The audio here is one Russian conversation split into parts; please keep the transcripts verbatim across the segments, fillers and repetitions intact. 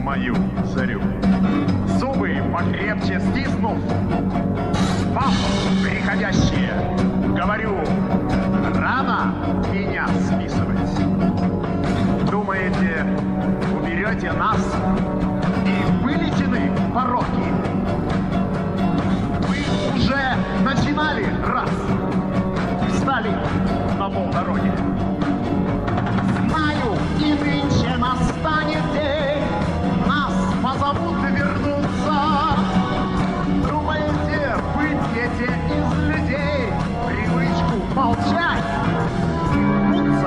мою зарю. Зубы покрепче стиснув, вам, приходящие, говорю, рано меня списывать. Думаете, уберете нас и вылечены пороки? Вы уже начинали раз, встали на полдороги. Знаю, и нынче настанет день, нас позовут вернуться. Думаете, выбьете из людей привычку молчать и умуться?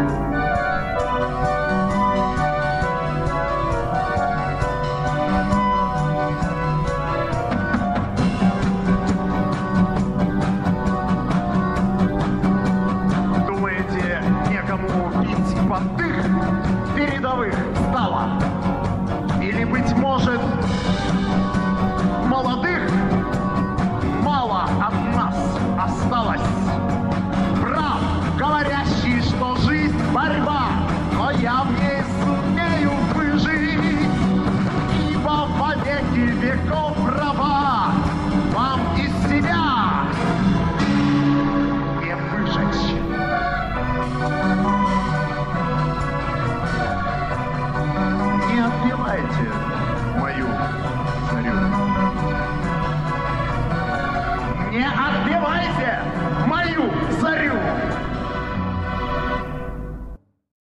Думаете, некому бить поддых передовых стало? Или, быть может, молодых мало от нас осталось? Прав, говорящий, что жизнь борьба, но я в